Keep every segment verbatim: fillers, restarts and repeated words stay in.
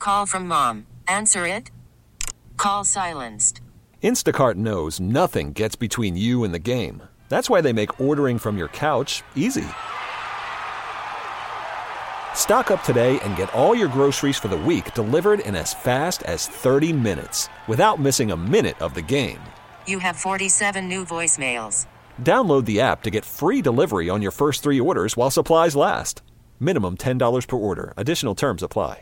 Call from mom. Answer it. Call silenced. Instacart knows nothing gets between you and the game. That's why they make ordering from your couch easy. Stock up today and get all your groceries for the week delivered in as fast as thirty minutes without missing a minute of the game. You have forty-seven new voicemails. Download the app to get free delivery on your first three orders while supplies last. Minimum ten dollars per order. Additional terms apply.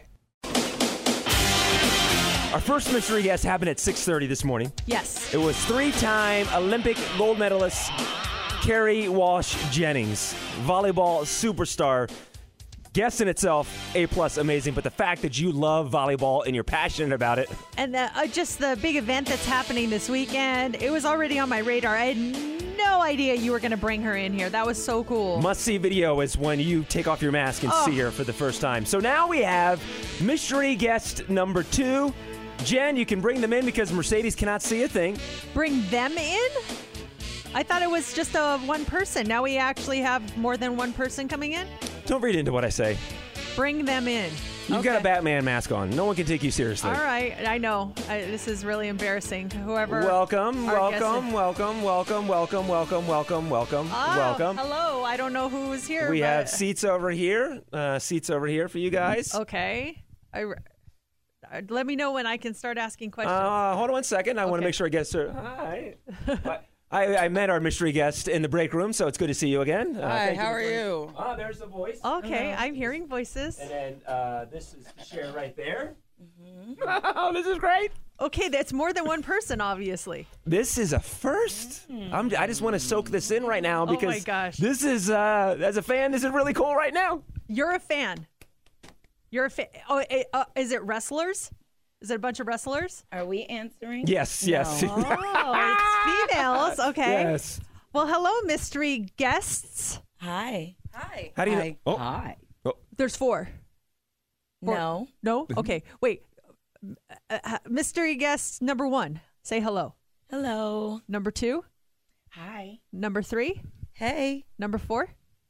Our first mystery guest happened at six thirty this morning. Yes. It was three-time Olympic gold medalist Kerri Walsh Jennings, volleyball superstar. Guest in itself, A-plus, amazing. But the fact that you love volleyball and you're passionate about it. And uh, uh, just the big event that's happening this weekend, it was already on my radar. I had no idea you were going to bring her in here. That was so cool. Must-see video is when you take off your mask and oh. see her for the first time. So now we have mystery guest number two. Jen, you can bring them in because Mercedes cannot see a thing. Bring them in? I thought it was just a one person. Now we actually have more than one person coming in? Don't read into what I say. Bring them in. You've okay. got a Batman mask on. No one can take you seriously. All right. I know. I, this is really embarrassing. Whoever. Welcome, welcome, is. welcome, welcome, welcome, welcome, welcome, welcome, oh, welcome. Hello. I don't know who is here. We but... have seats over here. Uh, seats over here for you guys. Okay. I. Let me know when I can start asking questions. Uh, hold on one second. I okay. want to make sure I get her. Hi. I, I met our mystery guest in the break room, so it's good to see you again. Uh, Hi, how are you? Oh, there's the voice. Okay, uh-huh. I'm hearing voices. And then uh, this is Cher right there. Mm-hmm. Oh, this is great. Okay, that's more than one person, obviously. This is a first. Mm-hmm. I'm, I just want to soak this in right now because oh my gosh. this is, uh, as a fan, this is really cool right now. You're a fan. You're a fan. Oh, uh, is it wrestlers? Is it a bunch of wrestlers? Are we answering? Yes, no. yes. Oh, it's females. Okay. Yes. Well, hello, mystery guests. Hi. Hi. How do you Hi. know? Oh. Hi. Oh. There's four. four. No. No? Okay. Wait. Uh, uh, mystery guest number one. Say hello. Hello. Number two. Hi. Number three. Hey. Number four.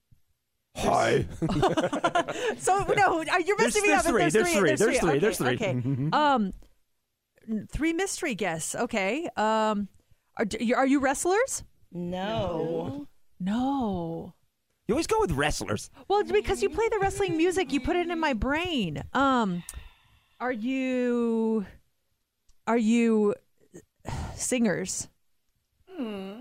Hi. So no, you're messing me there's up. Three, There's, there's three. three. There's There's three. three. There's three. Okay. okay. um, three mystery guests. Okay. Um, are are you wrestlers? No. No. You always go with wrestlers. Well, it's because you play the wrestling music, you put it in my brain. Um, are you? Are you singers? Hmm.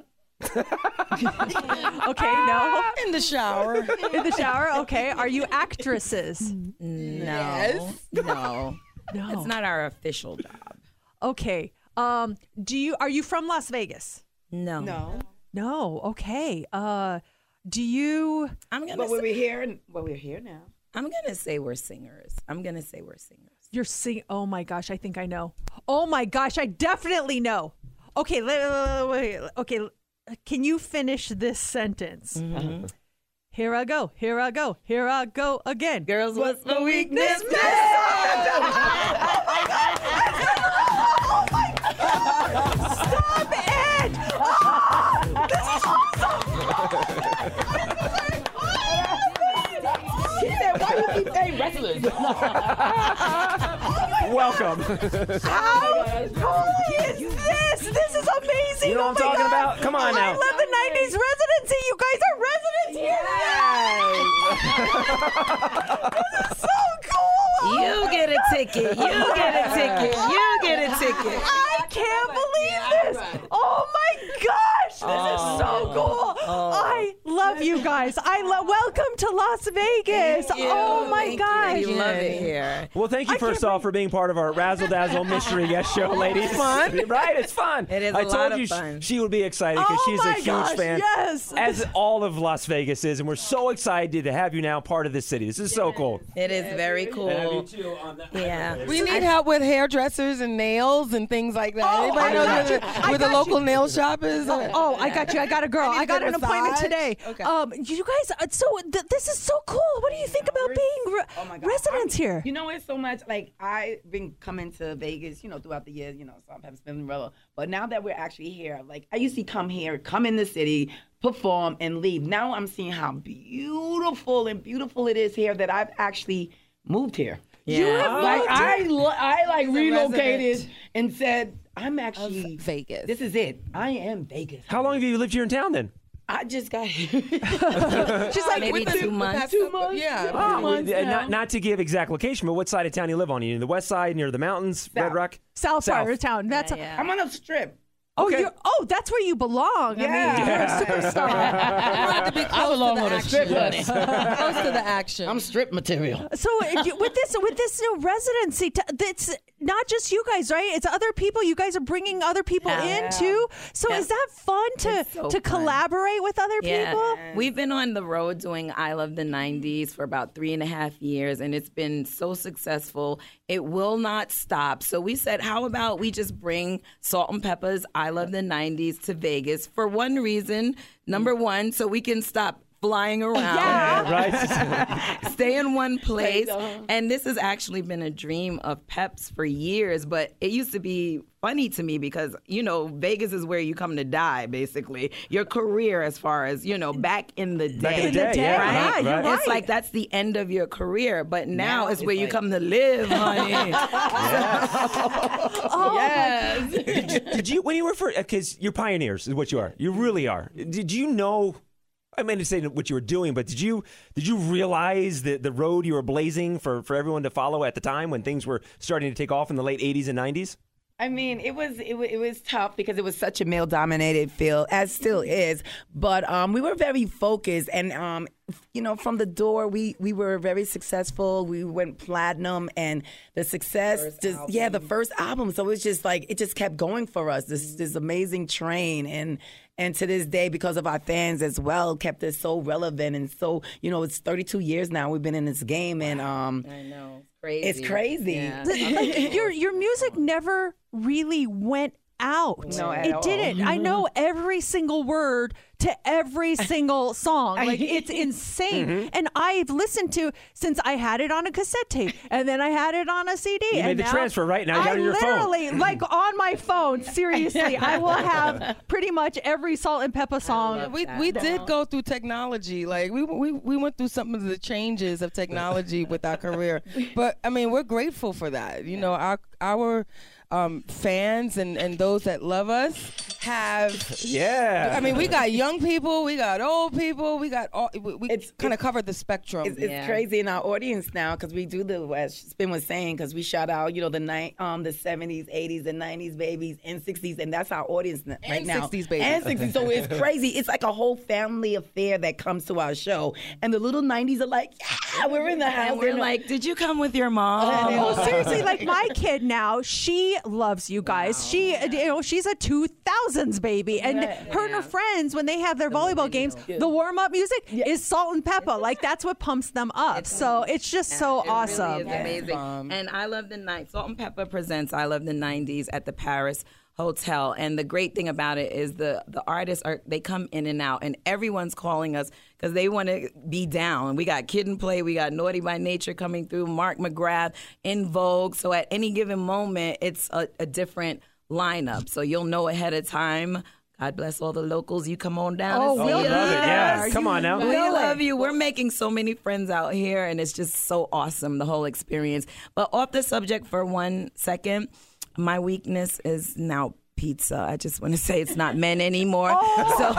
Okay, no. In the shower. In the shower, okay. Are you actresses? No. Yes. No. No. It's not our official job. Okay. Um, do you are you from Las Vegas? No. No. No. Okay. Uh, do you I'm gonna But say, we're here well we're here now. I'm gonna say we're singers. I'm gonna say we're singers. You're sing Oh my gosh, I think I know. Oh my gosh, I definitely know. Okay, wait, wait, okay. Can you finish this sentence? Mm-hmm. Here I go. Here I go. Here I go again. Girls, what's my weakness? Oh my God! Oh my God! Stop it! Oh, this is awesome! He said, why do you keep saying wrestlers? Welcome. How cool is this? This is amazing. You know oh what I'm my talking God. about? Come on now. I love the nineties residency. You guys are residents here. This is so cool. You get a ticket. You get a ticket. You get a ticket. I can't believe this. Oh my gosh. This is so cool. I love you guys. I love. Welcome to Las Vegas. Thank you. Oh my Thank gosh. You. We love it here. Well, thank you I first can't off for being part of our Razzle Dazzle Mystery Guest Show, ladies. It's fun. Right? It's fun. It is I a told lot of you fun. She, she would be excited because Oh she's a my huge gosh, fan. yes. As all of Las Vegas is, and we're so excited to have you now part of this city. This is so cool. It is very cool. And have you too on that. Yeah. We need help with hairdressers and nails and things like that. Oh, Anybody I know got where you. the, I where the got local you. nail shop is? Oh, I got you. I got a girl. I need I a got good an appointment massage. today. Okay. Um, you guys, uh, so th- this is so cool. What do you think about being re- Oh my God. residents I'm- here? You know, it's so much like I've been coming to Vegas, you know, throughout the years, you know, sometimes spending real. But now that we're actually here, like I used to come here, come in the city, perform, and leave. Now I'm seeing how beautiful and beautiful it is here that I've actually moved here. You Yeah. have Like moved I, to- lo- I like a relocated resident and said, I'm actually Vegas. This is it. I am Vegas. How long have you lived here in town then? I just got here. She's like, Maybe Within two the months. past Two couple- months, Yeah. two Oh, months uh, now. not, not to give exact location, but what side of town you live on? You in the west side, near the mountains, Red South. Rock? South South. part of town. That's Yeah. I'm on a strip. oh, Okay. you're oh, that's where you belong. I mean, you're a superstar. I wanted to be close belong to the on a action. strip, honey. Close to the action. I'm strip material. So uh, you- with this with this new residency, t- it's not just you guys, right? It's other people. You guys are bringing other people Yeah. in too. So Yeah. is that fun to It's so to fun. collaborate with other people? Yeah. We've been on the road doing I Love the nineties for about three and a half years, and it's been so successful. It will not stop. So we said, how about we just bring Salt and Pepper's I Love the nineties to Vegas for one reason. Number one, so we can stop flying around. Yeah. Right? Stay in one place. uh-huh. And this has actually been a dream of Pep's for years, but it used to be funny to me because, you know, Vegas is where you come to die, basically. Your career, as far as, you know, back in the day. Back in the In the day, day, yeah. yeah, you're right. It's like that's the end of your career, but now, Now it's it's where you like- come to live, honey. Oh, Yes. did, you, did you, when you were first, because you're pioneers, is what you are. You really are. Did you know? I mean to say what you were doing, but did you did you realize the the road you were blazing for for everyone to follow at the time when things were starting to take off in the late eighties and nineties? I mean, it was it, wa- it was tough because it was such a male dominated field, as still is. But um, we were very focused, and um, you know, from the door, we we were very successful. We went platinum, and the success, just yeah, the first album. So it's just like it just kept going for us. This this amazing train, and and to this day, because of our fans as well, kept us so relevant and so you know, it's thirty-two years now we've been in this game, and um, I know. It's crazy. it's crazy. Yeah. like your your music never really went out. No, at it all. didn't. I know every single word to every single song. Like it's insane. And I've listened to since I had it on a cassette tape, and then I had it on a C D. You and made the now transfer, right? Now you got I it on your phone. literally, like on my phone. Seriously, I will have pretty much every Salt and Pepper song. We we did go through technology. Like we we we went through some of the changes of technology with our career. But I mean, we're grateful for that. You know, our our um, fans and and those that love us have. Yeah. I mean, we got young people, we got old people, we got all. We, we It's- kind of covered the spectrum. It's, it's Yeah. crazy in our audience now because we do the as Spin was saying because we shout out you know the night um the seventies, eighties, and nineties babies and sixties, and that's our audience n- right And now. sixties babies. and sixties. So it's crazy. It's like a whole family affair that comes to our show, and the little nineties are like, yeah, we're in the house. And we're They're like, did you come with your mom? Oh, seriously, like my kid now, she loves you guys. She, you know, she's a two thousands baby. And her and her friends, when they have their volleyball games, the warm up music is Salt and Pepper. Like that's what pumps them up. So it's just so It awesome. Really is amazing. Um, and I Love the night. Salt and Pepper presents I Love the nineties at the Paris Hotel. And the great thing about it is the the artists are they come in and out, and everyone's calling us because they want to be down. We got Kid and Play, we got Naughty by Nature coming through, Mark McGrath, In Vogue. So at any given moment, it's a, a different lineup. So you'll know ahead of time. God bless all the locals. You come on down. Oh, and see we'll Oh, be us. love it. Yeah. there. Come on now. We Know love it. you. We're making so many friends out here, and it's just so awesome, the whole experience. But off the subject for one second, my weakness is now pizza. I just want to say it's not men anymore. So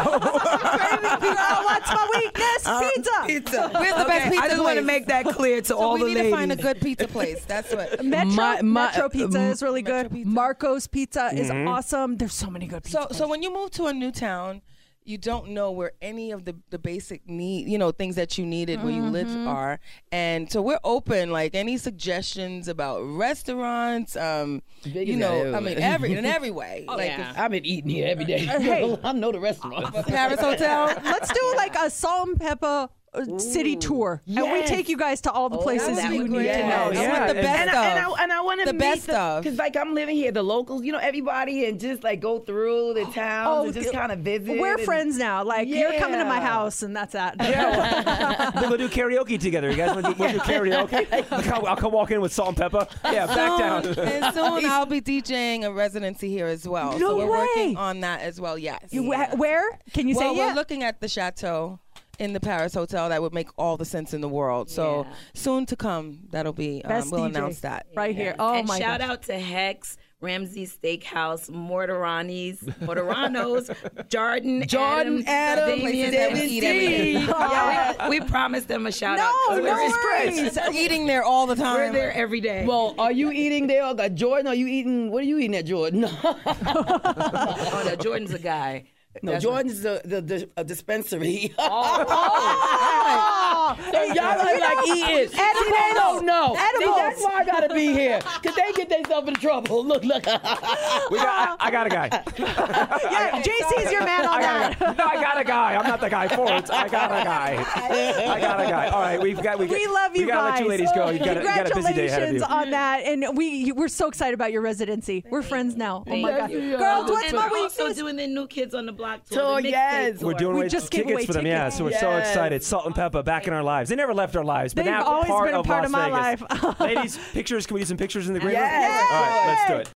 Girl, what's my weakness? Pizza. pizza. Where's the best I pizza just want to place? make that clear to So all we the need ladies. to find a good pizza place. That's what. Metro, My- my- Metro Pizza is really Metro good. Pizza. Marco's Pizza is awesome. There's so many good pizza. So so when you move to a new town, you don't know where any of the, the basic need, you know, things that you needed where you live are. And so we're open, like any suggestions about restaurants, um, Big you as know, that I mean, is. every in every way. like yeah. if- I've been eating here every day. Hey. I know the restaurant. Paris Hotel. Let's do like a Salt and Pepper uh, city tour, and we Yes. take you guys to all the places that you would need be to great. know. I Yeah, want the and- best And stuff. I, and I, and I want to The meet best stuff. because like I'm living here, the locals, you know, everybody, and just like go through the towns and just kind of visit. We're and- friends now. Like you're coming to my Yeah. house, and that's that. Yeah, we'll, we'll do karaoke together. You guys want to do, we'll do karaoke? I'll come, I'll come walk in with Salt and Pepper. Yeah, back down. Soon, and soon I'll be DJing a residency here as well. No so we're way. working on that as well. Yes. You- wh- Where? Can you well, say we're yet? looking at the chateau in the Paris Hotel that would make all the sense in the world. So Yeah. soon to come, that'll be, Best um, we'll D J announce that. right here. Oh and my shout gosh. out to Hex, Ramsey's Steakhouse, Mortaranis, Mortaranos, Jordan, Jordan Adams, Adams, Damien, that and we eat Steve. everything. Yeah, we, we promised them a shout No, out. 'cause no we're- worries. We're eating there all the time. We're there every day. Well, are you eating there? Uh, Jordan, are you eating? What are you eating at Jordan? oh no, Jordan's a guy. No, That's Jordan's the, the, the a dispensary. Oh, So y'all are like eating. See, they don't know. See, Edibles. that's why I gotta be here. Because they get themselves in trouble. Look, look. We got, I, I got a guy. yeah, J C's your man on I that. got a guy. No, I got a guy. I'm not the guy for it. I got a guy. I got a guy. All right, we've got. We, got, We love you we gotta guys. let you ladies go. You got, a, you got a busy day ahead of Congratulations you. on that, and we we're so excited about your residency. We're friends now. Oh my Thank god, you. girls, what's and what we're we also doing the New Kids on the Block tour. Tour, the mixtape yes. tour. We're doing We away just gave tickets away for them, yeah. tickets. So we're so Yes. excited. Salt and Pepper back in our lives. They never left our lives, but They've now always part been a of part Las of my Vegas. life. Ladies, pictures. Can we do some pictures in the green room? Yes. All right, let's do it.